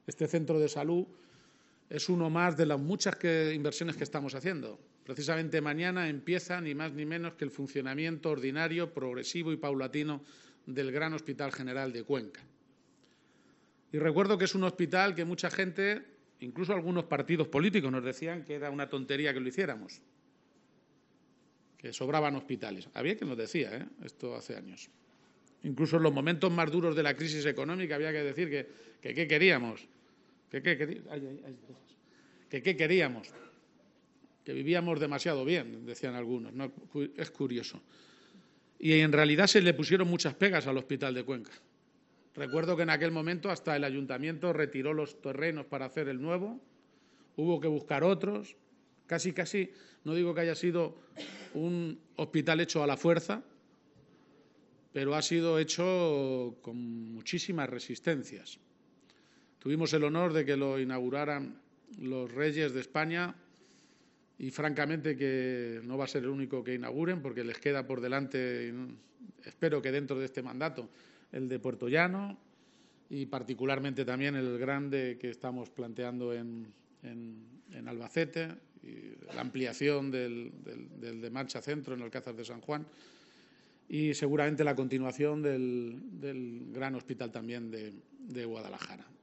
Este centro de salud es uno más de las muchas inversiones que estamos haciendo. Precisamente mañana empieza ni más ni menos que el funcionamiento ordinario, progresivo y paulatino del Gran Hospital General de Cuenca. Y recuerdo que es un hospital que mucha gente, incluso algunos partidos políticos, nos decían que era una tontería que lo hiciéramos, que sobraban hospitales. Había quien nos decía, esto hace años. Incluso en los momentos más duros de la crisis económica había que decir que qué queríamos, que qué queríamos, que vivíamos demasiado bien, decían algunos, ¿no? Es curioso. Y en realidad se le pusieron muchas pegas al Hospital de Cuenca. Recuerdo que en aquel momento hasta el ayuntamiento retiró los terrenos para hacer el nuevo, hubo que buscar otros, casi, no digo que haya sido un hospital hecho a la fuerza, pero ha sido hecho con muchísimas resistencias. Tuvimos el honor de que lo inauguraran los reyes de España y, francamente, que no va a ser el único que inauguren, porque les queda por delante, espero que dentro de este mandato, el de Puerto Llano y particularmente también el grande que estamos planteando en Albacete, y la ampliación del de Mancha Centro en Alcázar de San Juan y seguramente la continuación del gran hospital también de Guadalajara.